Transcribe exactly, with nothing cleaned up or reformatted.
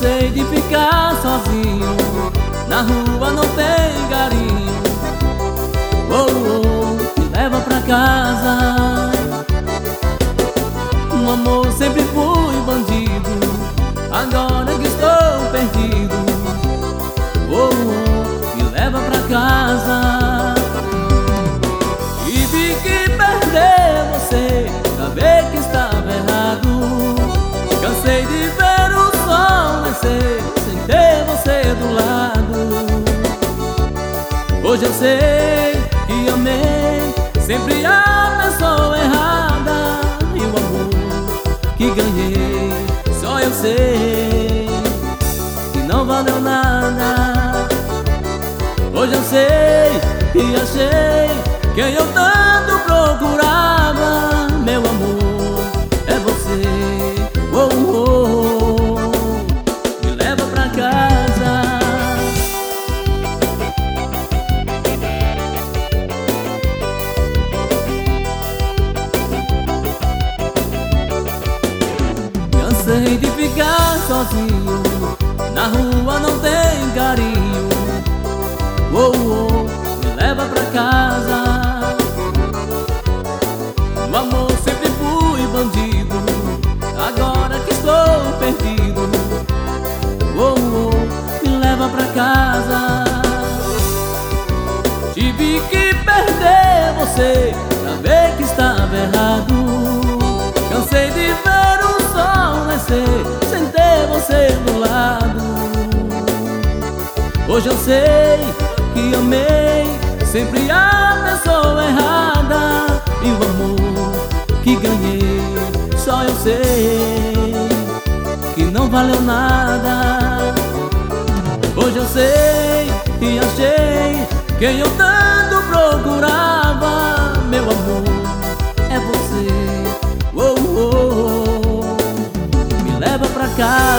Cansei de ficar sozinho, na rua não tem carinho. Oh, oh, me leva pra casa. No amor sempre fui bandido, agora que estou perdido. Oh, oh, me leva pra casa. Tive que perder você pra ver que estava errado. Cansei de ver o sol nascer sem ter você do lado. Hoje eu sei que amei sempre a pessoa errada, e o amor que ganhei só eu sei que não valeu nada. Hoje eu sei e achei quem eu tanto procurava. Meu amor é você. Oh, oh, oh, me leva pra casa. Cansei de ficar sozinho, na rua não tem carinho. Oh, oh, me leva pra casa. No amor sempre fui bandido, agora que estou perdido. Oh, oh, me leva pra casa. Tive que perder você pra ver que estava errado. Cansei de ver o sol nascer sem ter você do lado. Hoje eu sei que amei sempre a pessoa errada, e o amor que ganhei só eu sei que não valeu nada. Hoje eu sei e achei quem eu tanto procurava. Meu amor é você. Oh, oh, oh, me leva pra casa.